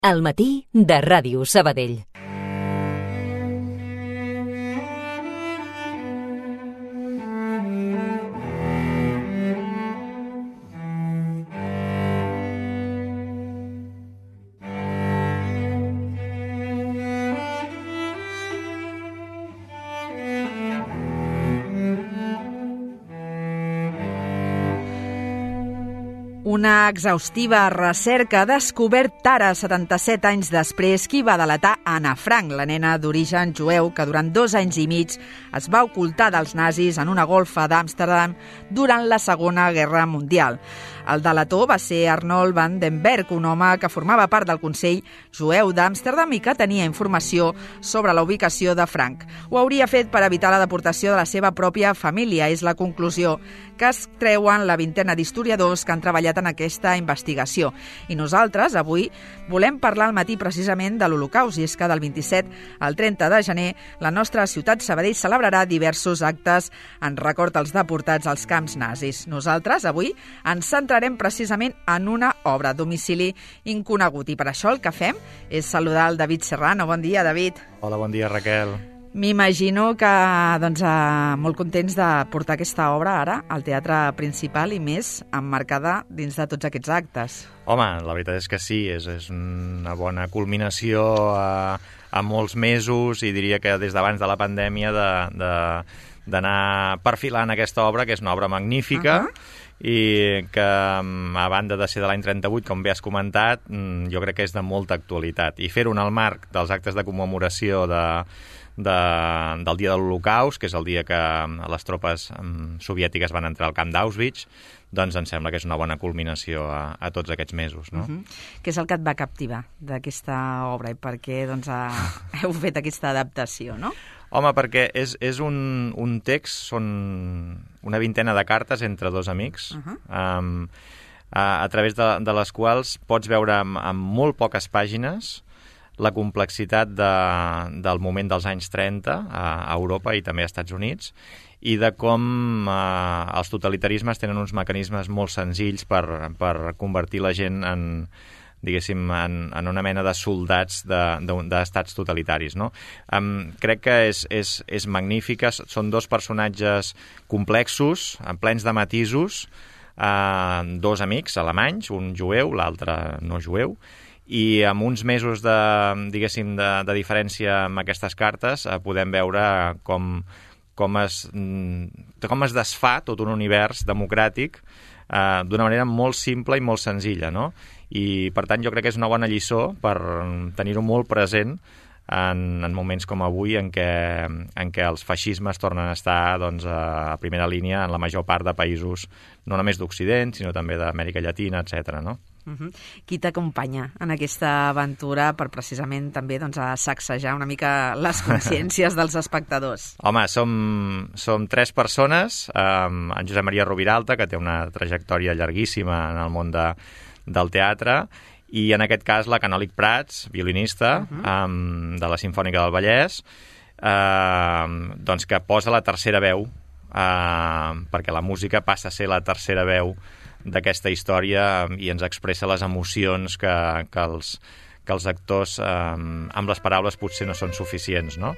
Al matí de Ràdio Sabadell. Una exhaustiva recerca ha descobert ara, 77 anys després, qui va delatar Anna Frank, la nena d'origen jueu que durant 2 anys i mig es va ocultar dels nazis en una golfa d'Amsterdam durant la Segona Guerra Mundial. El delator va ser Arnold van den Berg, un home que formava part del Consell Jueu d'Amsterdam i que tenia informació sobre la ubicació de Frank. Ho hauria fet per evitar la deportació de la seva pròpia família, és la conclusió que es treuen la vintena d'historiadors que han treballat en aquesta investigació. I nosaltres, avui, volem parlar al matí precisament de l'Holocaust, i és que del 27 al 30 de gener la nostra ciutat Sabadell celebrarà diversos actes en record als deportats als camps nazis. Nosaltres, avui, ens centrarem precisament en una obra, Domicili inconegut, i per això el que fem és saludar el David Serrano. Bon dia, David. Hola, bon dia, Raquel. M'imagino que molt contents de portar aquesta obra ara al teatre principal i més emmarcada dins de tots aquests actes. Home, la veritat és que sí, és una bona culminació a molts mesos i diria que des d'abans de la pandèmia d'anar perfilant aquesta obra, que és una obra magnífica, i que, a banda de ser de l'any 38, com bé has comentat, jo crec que és de molta actualitat. I fer-ho en el marc dels actes de commemoració del dia de l'Holocaust, que és el dia que les tropes soviètiques van entrar al camp d'Auschwitz, doncs em sembla que és una bona culminació a tots aquests mesos. No? Què és el que et va captivar d'aquesta obra i per què heu fet aquesta adaptació, no? Home, perquè és un text, són una vintena de cartes entre dos amics, a través de les quals pots veure en molt poques pàgines la complexitat del moment dels anys 30 a Europa i també als Estats Units, i de com els totalitarismes tenen uns mecanismes molt senzills per convertir la gent diguéssim, en una mena de soldats d'estats totalitaris, no? Crec que és magnífica, són dos personatges complexos, plens de matisos, dos amics alemanys, un jueu, l'altre no jueu, i amb uns mesos de diferència amb aquestes cartes podem veure com es desfà tot un univers democràtic d'una manera molt simple i molt senzilla, no? I, per tant, jo crec que és una bona lliçó per tenir-ho molt present en moments com avui en què els feixismes tornen a estar a primera línia en la major part de països, no només d'Occident, sinó també d'Amèrica Llatina, etc. No? Qui t'acompanya en aquesta aventura per precisament també sacsejar una mica les consciències dels espectadors? Home, som 3 persones, en Josep Maria Roviralta, que té una trajectòria llarguíssima en el món del teatre, i en aquest cas la Canòlic Prats, violinista de la Simfònica del Vallès, que posa la tercera veu, perquè la música passa a ser la tercera veu d'aquesta història i ens expressa les emocions que els actors amb les paraules potser no són suficients, no?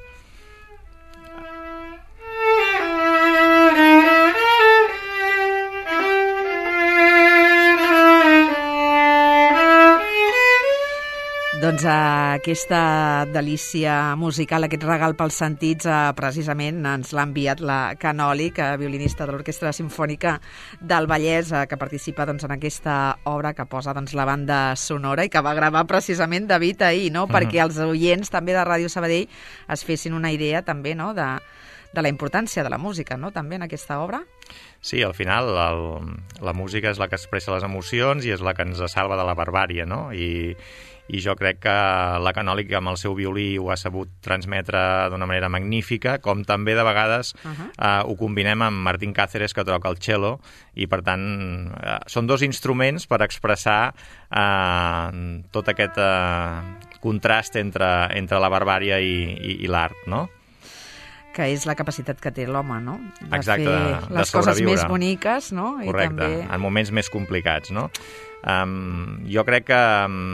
Doncs aquesta delícia musical, aquest regal pels sentits, precisament ens l'ha enviat la Canòlic, violinista de l'Orquestra Simfònica del Vallès, que participa en aquesta obra que posa la banda sonora i que va gravar precisament David ahir, no? Perquè els oients també de Ràdio Sabadell es fessin una idea també, no? de la importància de la música, no? També en aquesta obra. Sí, al final la música és la que expressa les emocions i és la que ens salva de la barbàrie, no? I jo crec que la Canòlic amb el seu violí ho ha sabut transmetre d'una manera magnífica, com també de vegades ho combinem amb Martín Cáceres, que toca el cello, i per tant són dos instruments per expressar tot aquest contrast entre la barbàrie i l'art, no? Que és la capacitat que té l'home, no? Exacte, fer les coses més boniques, no? Correcte, I també en moments més complicats, no? Jo crec que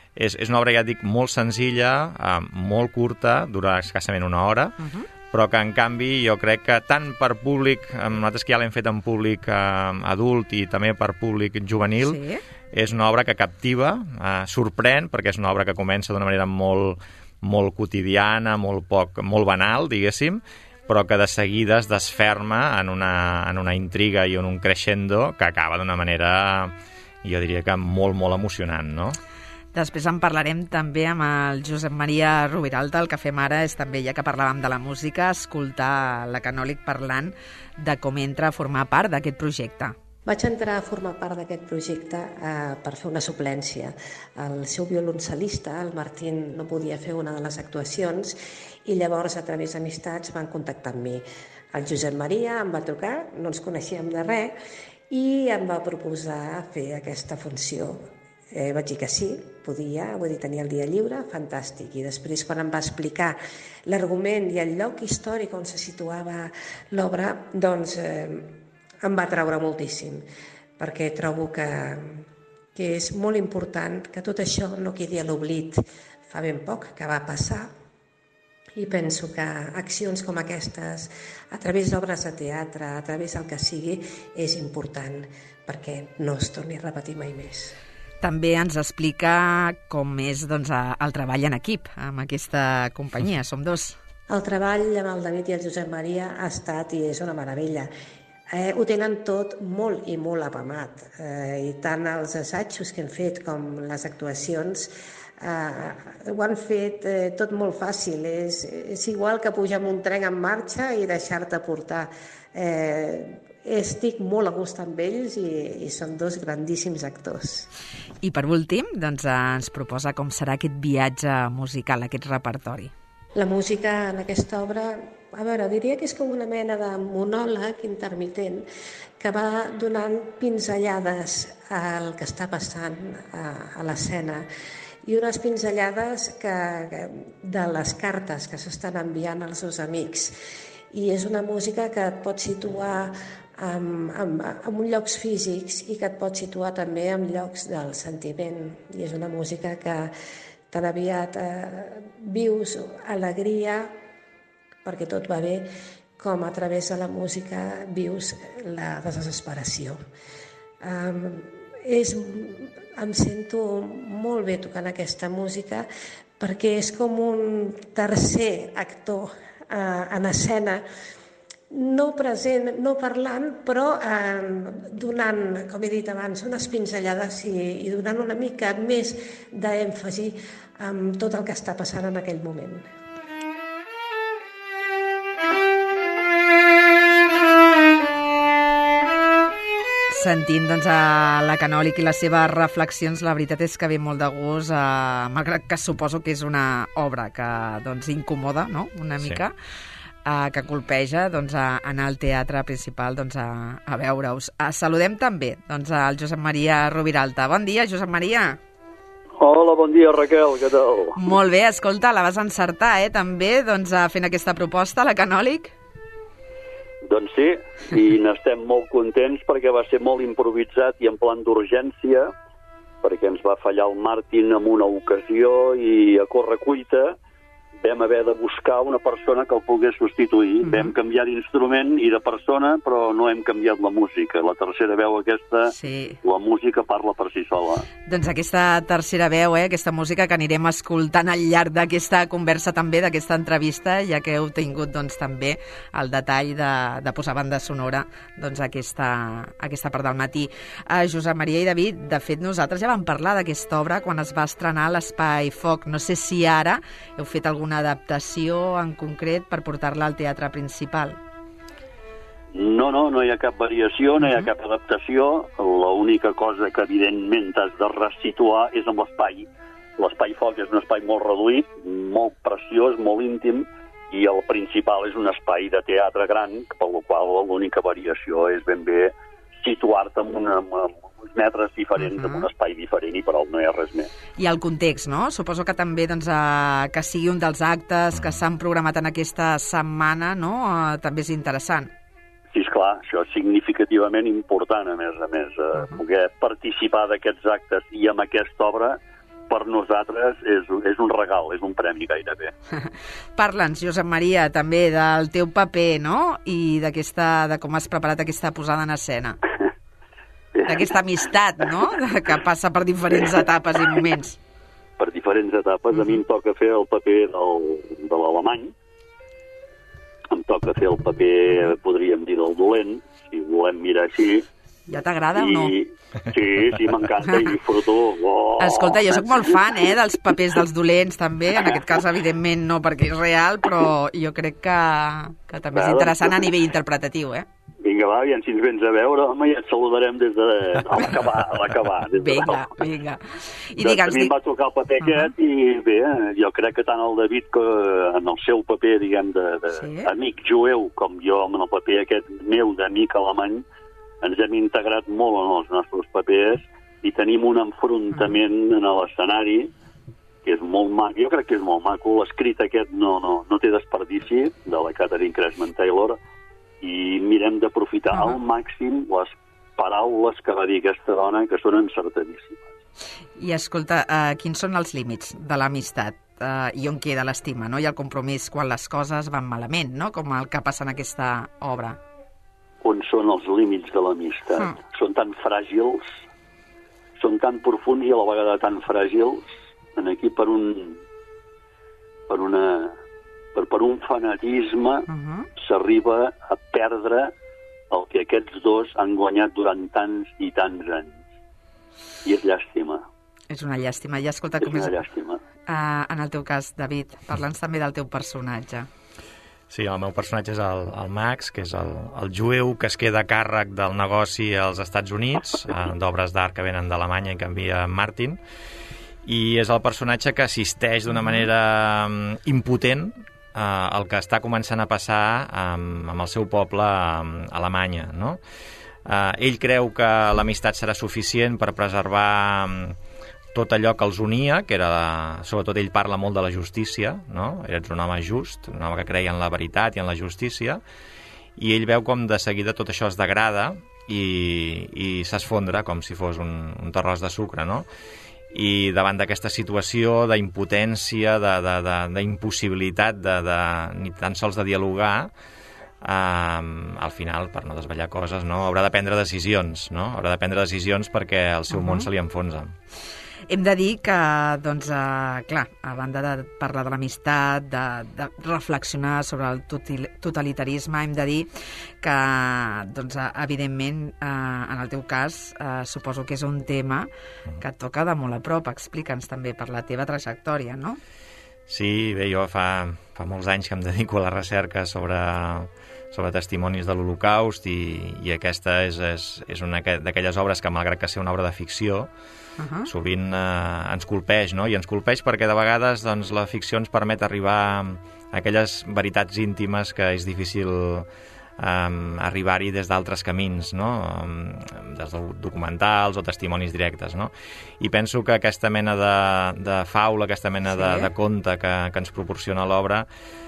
És una obra, ja et dic, molt senzilla, molt curta, dura escassament una hora, però que, en canvi, jo crec que tant per públic, nosaltres que ja l'hem fet en públic adult i també per públic juvenil, és una obra que captiva, sorprèn, perquè és una obra que comença d'una manera molt quotidiana, molt banal, diguéssim, però que de seguida es desferma en una intriga i en un crescendo que acaba d'una manera, jo diria que molt emocionant, no? Després en parlarem també amb el Josep Maria Rubiralta. El que fem ara és també, ja que parlàvem de la música, escoltar la Canòlig parlant de com entra a formar part d'aquest projecte. Vaig entrar a formar part d'aquest projecte per fer una suplència. El seu violoncel·lista, el Martín, no podia fer una de les actuacions i llavors, a través d'amistats, van contactar amb mi. El Josep Maria em va trucar, no ens coneixíem de res, i em va proposar fer aquesta funció. Vaig dir que sí, podia, vull dir, tenia el dia lliure, fantàstic. I després, quan em va explicar l'argument i el lloc històric on se situava l'obra, doncs em va atraure moltíssim, perquè trobo que és molt important que tot això no quedi a l'oblit. Fa ben poc que va passar i penso que accions com aquestes, a través d'obres de teatre, a través del que sigui, és important perquè no es torni a repetir mai més. També ens explica com és el treball en equip amb aquesta companyia, Som Dos. El treball amb el David i el Josep Maria ha estat i és una meravella. Ho tenen tot molt i molt apamat, i tant els assajos que hem fet com les actuacions ho han fet tot molt fàcil. És igual que pujar en un tren en marxa i deixar-te portar. Estic molt a gust amb ells i són dos grandíssims actors. I per últim, ens proposa com serà aquest viatge musical, aquest repertori. La música en aquesta obra, diria que és com una mena de monòleg intermitent que va donant pinzellades al que està passant a l'escena i unes pinzellades de les cartes que s'estan enviant als seus amics. I és una música que et pot situar en llocs físics i que et pot situar també en llocs del sentiment. I és una música que tan aviat vius alegria perquè tot va bé, com a través de la música vius la desesperació. Em sento molt bé tocant aquesta música perquè és com un tercer actor en escena, no present, no parlant, però donant, com he dit abans, unes pinzellades i donant una mica més d'èmfasi amb tot el que està passant en aquell moment. Sentint a la Canòlig i les seves reflexions, la veritat és que ve molt de gust, malgrat que suposo que és una obra que incomoda, no?, una mica, que colpeja anar al teatre principal a veure-us. Saludem també al Josep Maria Rubiralta. Bon dia, Josep Maria. Hola, bon dia, Raquel, què tal? Molt bé, escolta, la vas encertar, també, fent aquesta proposta, la Canòlig? Doncs sí, i n'estem molt contents perquè va ser molt improvisat i en plan d'urgència, perquè ens va fallar el Martin en una ocasió i a correcuita vam haver de buscar una persona que el pogués substituir. Vam canviar d'instrument i de persona, però no hem canviat la música. La tercera veu aquesta, la música parla per si sola. Doncs aquesta tercera veu, aquesta música que anirem escoltant al llarg d'aquesta conversa també, d'aquesta entrevista, ja que heu tingut també el detall de posar banda sonora aquesta part del matí. Josep Maria i David, de fet nosaltres ja vam parlar d'aquesta obra quan es va estrenar a l'Espai Foc. No sé si ara heu fet alguna adaptació en concret per portar-la al teatre principal. No hi ha cap variació, no hi ha cap adaptació. L'única cosa que evidentment has de resituar és amb l'espai. L'Espai Foc és un espai molt reduït, molt preciós, molt íntim, i el principal és un espai de teatre gran, per la qual l'única variació és ben bé situar-te en uns metres diferents, en un espai diferent, i per al no hi ha res més. I el context, no? Suposo que també que sigui un dels actes que s'han programat en aquesta setmana, no? També és interessant. Sí, esclar, això és significativament important, a més, poder participar d'aquests actes i amb aquesta obra per nosaltres és un regal, és un premi gairebé. Parla'ns, Josep Maria, també del teu paper, no? I de com has preparat aquesta posada en escena. D'aquesta amistat, no? Que passa per diferents etapes i moments. Per diferents etapes. A mi em toca fer el paper de l'alemany. Em toca fer el paper, podríem dir, del dolent, si volem mirar així. Ja t'agrada o no? Sí, m'encanta i disfruto. Oh. Escolta, jo sóc molt fan dels papers dels dolents, també. En aquest cas, evidentment, no perquè és real, però jo crec que també és interessant a nivell interpretatiu, Vinga, va, aviam si ens vens a veure, home, ja et saludarem des de l'acabar. Vinga. I digue'ns... A mi em va tocar el paper aquest i bé, jo crec que tant el David que en el seu paper, diguem, d'amic jueu, com jo en el paper aquest meu d'amic alemany, ens hem integrat molt en els nostres papers i tenim un enfrontament en l'escenari que és molt maco. Jo crec que és molt maco. L'escrit aquest no té desperdici, de la Catherine Cressman Taylor, i mirem d'aprofitar al màxim les paraules que va dir aquesta dona, que són encertadíssimes. I escolta, quins són els límits de l'amistat? I on queda l'estima, no? I el compromís quan les coses van malament, no? Com el que passa en aquesta obra. On són els límits de l'amistat? Són tan fràgils, són tan profunds i a la vegada tan fràgils. Aquí per un fanatisme s'arriba a perdre el que aquests dos han guanyat durant tants i tants anys. I és llàstima. És una llàstima. I escolta, com és una llàstima. En el teu cas, David, parla'ns també del teu personatge. Sí, el meu personatge és el Max, que és el jueu que es queda a càrrec del negoci als Estats Units, d'obres d'art que venen d'Alemanya i que envia Martin, i és el personatge que assisteix d'una manera impotent el que està començant a passar amb el seu poble a Alemanya, no? Ell creu que l'amistat serà suficient per preservar tot allò que els unia, que era, sobretot ell parla molt de la justícia, no? Eres un home just, un home que creia en la veritat i en la justícia, i ell veu com de seguida tot això es degrada i s'esfondra com si fos un terròs de sucre, no? I davant d'aquesta situació d'impotència, d'impossibilitat ni tan sols de dialogar, al final, per no desvetllar coses, no? Haurà de prendre decisions, no? Haurà de prendre decisions perquè el seu món se li enfonsa. Hem de dir que, doncs, clar, a banda de parlar de l'amistat, de reflexionar sobre el totalitarisme, hem de dir que, doncs, evidentment, en el teu cas, suposo que és un tema que et toca de molt a prop. Explica'ns també per la teva trajectòria, no? Sí, bé, jo fa molts anys que em dedico a la recerca sobre testimonis de l'Holocaust i aquesta és una d'aquelles obres que, malgrat que sigui una obra de ficció, sovint ens colpeix, no? I ens colpeix perquè de vegades doncs, la ficció ens permet arribar a aquelles veritats íntimes que és difícil arribar-hi des d'altres camins, no? Des de documentals o testimonis directes, no? I penso que aquesta mena de faula, aquesta mena de conte que ens proporciona l'obra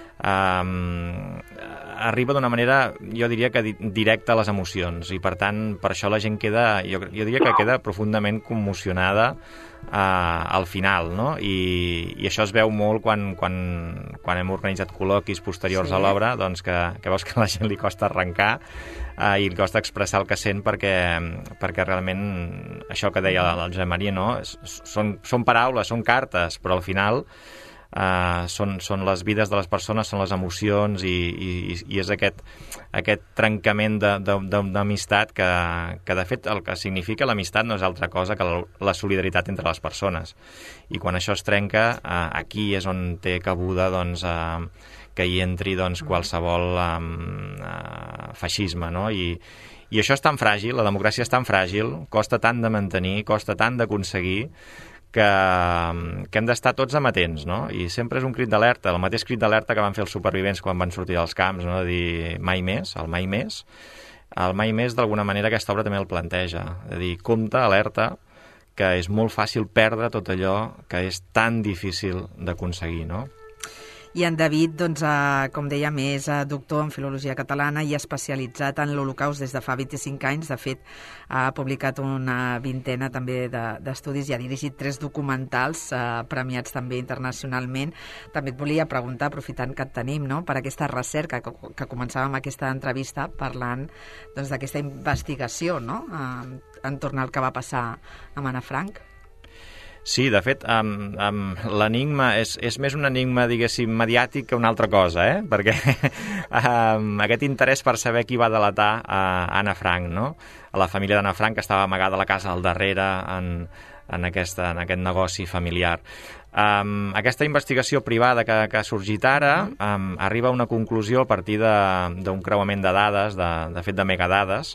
arriba d'una manera, jo diria que directa a les emocions, i per tant per això la gent queda, jo diria que queda profundament commocionada al final, no? I això es veu molt quan hem organitzat col·loquis posteriors a l'obra, doncs que veus que a la gent li costa arrencar i li costa expressar el que sent perquè realment això que deia el Josep Maria, no? Són paraules, són cartes, però al final són les vides de les persones, són les emocions i és aquest trencament d'amistat que de fet el que significa l'amistat no és altra cosa que la solidaritat entre les persones, i quan això es trenca aquí és on té cabuda doncs, que hi entri doncs, qualsevol feixisme, no? I això és tan fràgil, la democràcia és tan fràgil, costa tant de mantenir, costa tant d'aconseguir, que hem d'estar tots amatents, no? I sempre és un crit d'alerta, el mateix crit d'alerta que van fer els supervivents quan van sortir dels camps, no? De dir mai més, el mai més. El mai més, d'alguna manera, aquesta obra també el planteja, de dir, compte, alerta, que és molt fàcil perdre tot allò que és tan difícil d'aconseguir, no? I en David, doncs, com dèiem, és doctor en Filologia Catalana i especialitzat en l'Holocaust des de fa 25 anys. De fet, ha publicat una vintena també d'estudis i ha dirigit 3 documentals premiats també internacionalment. També et volia preguntar, aprofitant que et tenim, no?, per aquesta recerca que començàvem aquesta entrevista parlant d'aquesta investigació, no?, entorn al que va passar amb Anna Frank. Sí, de fet, l'enigma és més un enigma, diguéssim, mediàtic que una altra cosa, perquè aquest interès per saber qui va delatar a Anna Frank, no?, a la família d'Anna Frank, que estava amagada a la casa al darrere en aquest negoci familiar. Aquesta investigació privada que ha sorgit ara arriba a una conclusió a partir d'un creuament de dades, de fet de megadades,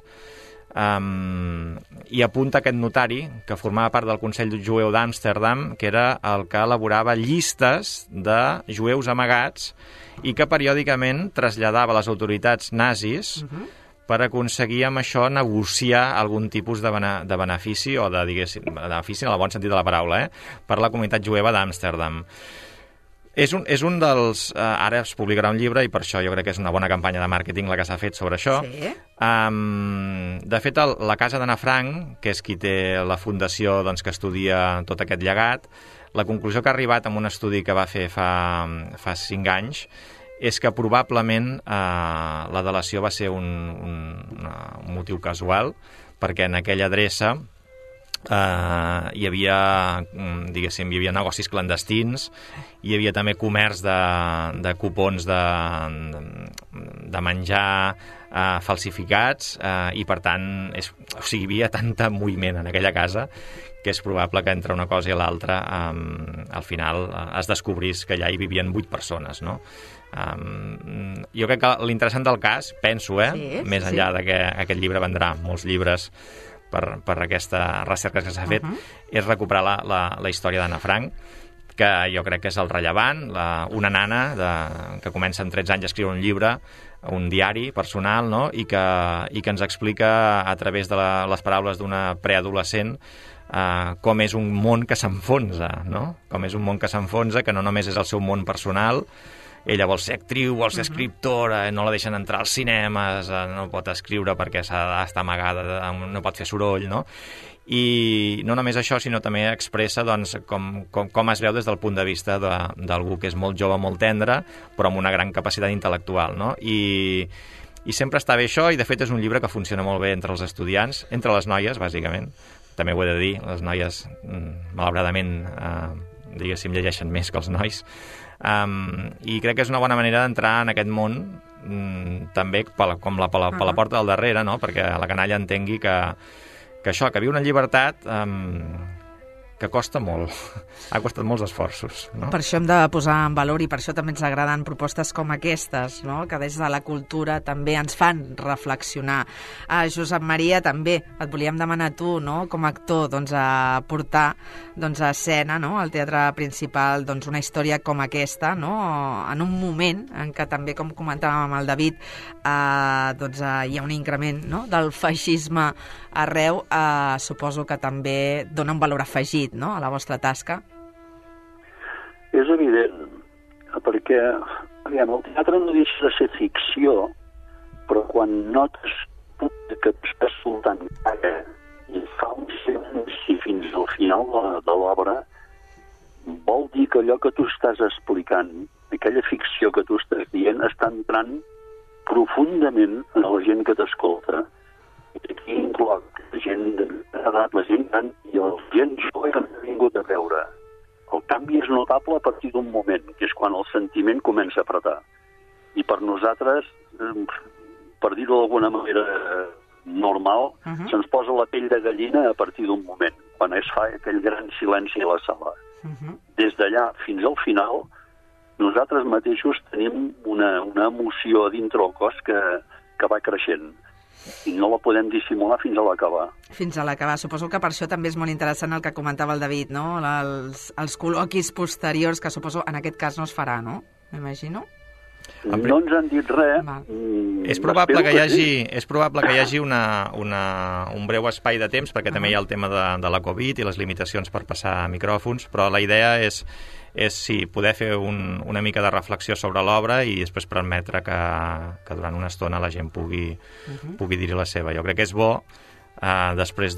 i apunta aquest notari que formava part del Consell Jueu d'Amsterdam, que era el que elaborava llistes de jueus amagats i que periòdicament traslladava a les autoritats nazis per aconseguir amb això negociar algun tipus de benefici, o de, diguéssim, benefici en el bon sentit de la paraula, per la comunitat jueva d'Amsterdam. És un dels... Ara es publicarà un llibre i per això jo crec que és una bona campanya de màrqueting la que s'ha fet sobre això. Sí. De fet, la casa d'Anna Frank, que és qui té la fundació que estudia tot aquest llegat, la conclusió que ha arribat amb un estudi que va fer fa 5 anys és que probablement la delació va ser un motiu casual, perquè en aquella adreça hi havia, diguéssim, hi havia negocis clandestins, hi havia també comerç de cupons de menjar falsificats, i per tant hi havia tanta moviment en aquella casa que és probable que entre una cosa i l'altra al final es descobrís que allà hi vivien 8 persones, no? Jo crec que l'interessant del cas, penso, més enllà de que aquest llibre vendrà molts llibres per aquesta recerca que s'ha fet, és recuperar la història d'Anna Frank, que jo crec que és el rellevant, una nana que comença amb 13 anys a escriure un llibre, un diari personal, no?, i que ens explica a través de les paraules d'una preadolescent com és un món que s'enfonsa, no?, com és un món que s'enfonsa, que no només és el seu món personal. Ella vol ser actriu, vol ser escriptora, no la deixen entrar als cinemes, no pot escriure perquè s'ha d'estar amagada, no pot fer soroll, no? I no només això, sinó també expressa com es veu des del punt de vista d'algú que és molt jove, molt tendre, però amb una gran capacitat intel·lectual, no? I sempre està bé això, i de fet és un llibre que funciona molt bé entre els estudiants, entre les noies, bàsicament. També ho he de dir, les noies, malauradament, diguéssim, llegeixen més que els nois. I crec que és una bona manera d'entrar en aquest món, també per la porta del darrere, no?, perquè la canalla entengui que viu una llibertat que costa molt, ha costat molts esforços, no? Per això hem de posar en valor, i per això també ens agraden propostes com aquestes, no?, que des de la cultura també ens fan reflexionar. Josep Maria, també et volíem demanar tu, no?, com a actor, a portar a escena, no?, al teatre principal, una història com aquesta, no?, en un moment en què també, com comentàvem amb el David, hi ha un increment, no?, del feixisme arreu. Suposo que també dona un valor afegit, no?, a la vostra tasca. És evident, perquè el teatre no deixa de ser ficció, però quan notes que estàs soltant cara i fa un silenci fins al final de l'obra, vol dir que allò que tu estàs explicant, aquella ficció que tu estàs dient, està entrant profundament en la gent que t'escolta. Aquí incloc la gent d'edat, la gent gran i la gent jove que m'ha vingut a veure. El canvi és notable a partir d'un moment, que és quan el sentiment comença a apretar. I per nosaltres, per dir-ho d'alguna manera normal, se'ns posa la pell de gallina a partir d'un moment, quan es fa aquell gran silenci a la sala. Des d'allà fins al final, nosaltres mateixos tenim una emoció a dintre el cos que va creixent. I no la podem dissimular fins a l'acabar. Fins a l'acabar. Suposo que per això també és molt interessant el que comentava el David, no?, els col·loquis posteriors, que suposo en aquest cas no es farà, no?, m'imagino. No ens han dit res. És probable que hi hagi un breu espai de temps, perquè també hi ha el tema de la Covid i les limitacions per passar micròfons, però la idea és sí, poder fer una mica de reflexió sobre l'obra i després permetre que durant una estona la gent pugui dir-hi la seva. Jo crec que és bo, després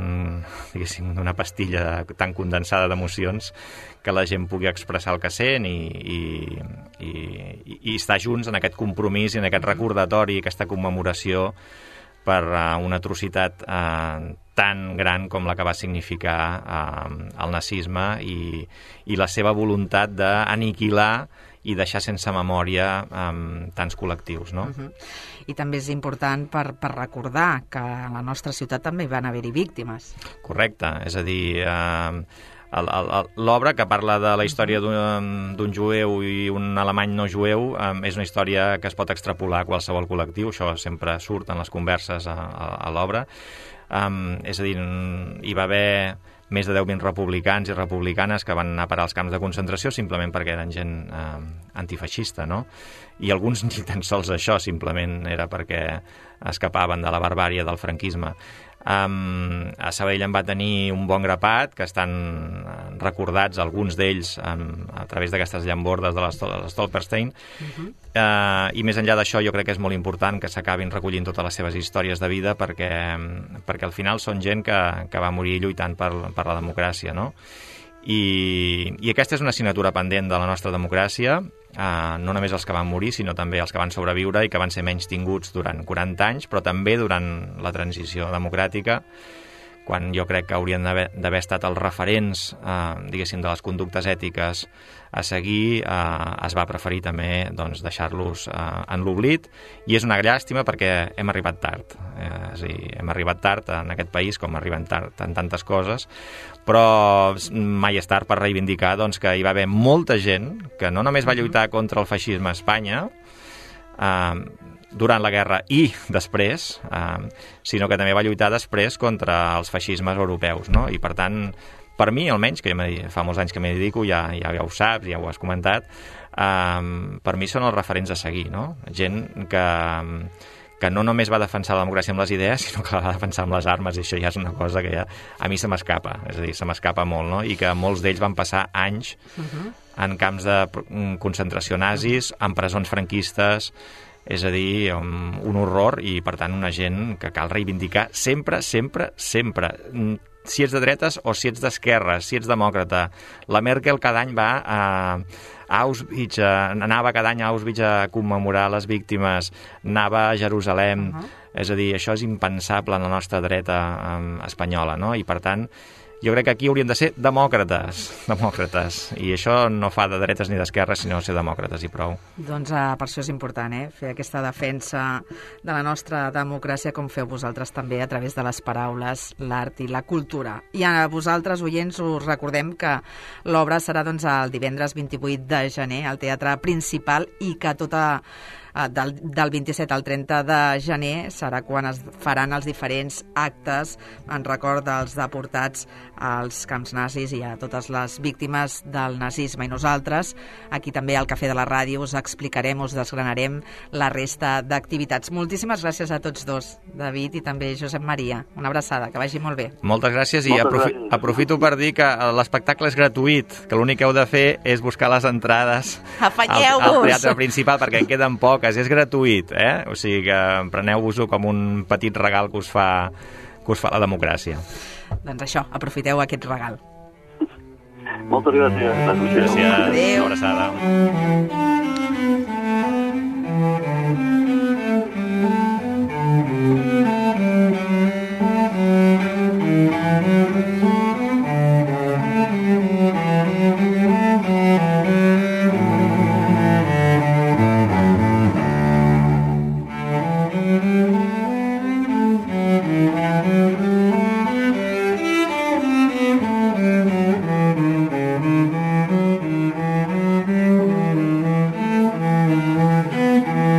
d'una pastilla tan condensada d'emocions, que la gent pugui expressar el que sent i estar junts en aquest compromís i en aquest recordatori, aquesta commemoració per una atrocitat tan gran com la que va significar el nazisme i la seva voluntat d'aniquilar i deixar sense memòria tants col·lectius, no? I també és important per recordar que a la nostra ciutat també van haver-hi víctimes. Correcte, és a dir, l'obra que parla de la història d'un jueu i un alemany no jueu és una història que es pot extrapolar a qualsevol col·lectiu, això sempre surt en les converses a l'obra. És a dir, hi va haver més de 10.000 republicans i republicanes que van anar a parar als camps de concentració simplement perquè eren gent antifeixista, no? I alguns ni tan sols això, simplement era perquè escapaven de la barbàrie del franquisme. A Sabadell en va tenir un bon grapat, que estan recordats, alguns d'ells, a través d'aquestes llambordes de l'Stolperstein. I més enllà d'això, jo crec que és molt important que s'acabin recollint totes les seves històries de vida perquè al final són gent que va morir lluitant per la democràcia, no? I aquesta és una assignatura pendent de la nostra democràcia, no només els que van morir, sinó també els que van sobreviure i que van ser menys tinguts durant 40 anys, però també durant la transició democràtica, quan jo crec que haurien d'haver estat els referents, diguéssim, de les conductes ètiques a seguir, es va preferir també deixar-los en l'oblit, i és una llàstima perquè hem arribat tard. És a dir, hem arribat tard en aquest país, com arribem tard en tantes coses, però mai és tard per reivindicar que hi va haver molta gent que no només va lluitar contra el feixisme a Espanya, durant la guerra i després, sinó que també va lluitar després contra els feixismes europeus, no? I per tant, per mi almenys, que fa molts anys que m'hi dedico, ja ho saps, ja ho has comentat, per mi són els referents a seguir, no? Gent que no només va defensar la democràcia amb les idees, sinó que la va defensar amb les armes, i això ja és una cosa que ja a mi se m'escapa, és a dir, se m'escapa molt, no? I que molts d'ells van passar anys en camps de concentració nazis, en presons franquistes, és a dir, un horror, i per tant una gent que cal reivindicar sempre, sempre, sempre, si ets de dretes o si ets d'esquerres, si ets demòcrata. La Merkel cada any va a Auschwitz, anava cada any a Auschwitz a commemorar les víctimes, anava a Jerusalem, és a dir, això és impensable en la nostra dreta espanyola, no? I per tant, jo crec que aquí hauríem de ser demòcrates, i això no fa de dretes ni d'esquerres, sinó ser demòcrates i prou. Doncs per això és important, fer aquesta defensa de la nostra democràcia, com feu vosaltres també, a través de les paraules, l'art i la cultura. I a vosaltres, oients, us recordem que l'obra serà el divendres 28 de gener al Teatre Principal, i que del 27 al 30 de gener serà quan es faran els diferents actes en record dels deportats als camps nazis i a totes les víctimes del nazisme. I nosaltres, aquí també al Cafè de la Ràdio, us explicarem, us desgranarem la resta d'activitats. Moltíssimes gràcies a tots dos, David i també Josep Maria. Una abraçada, que vagi molt bé. Moltes gràcies, i aprofito per dir que l'espectacle és gratuït, que l'únic que heu de fer és buscar les entrades al Teatre Principal, perquè en queden poques. És gratuït, o sigui que preneu-vos-ho com un petit regal que us fa la democràcia. Doncs això, aprofiteu aquest regal. Moltes gràcies. Gràcies. Adéu. Una abraçada.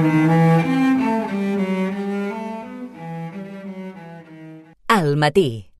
Al matí.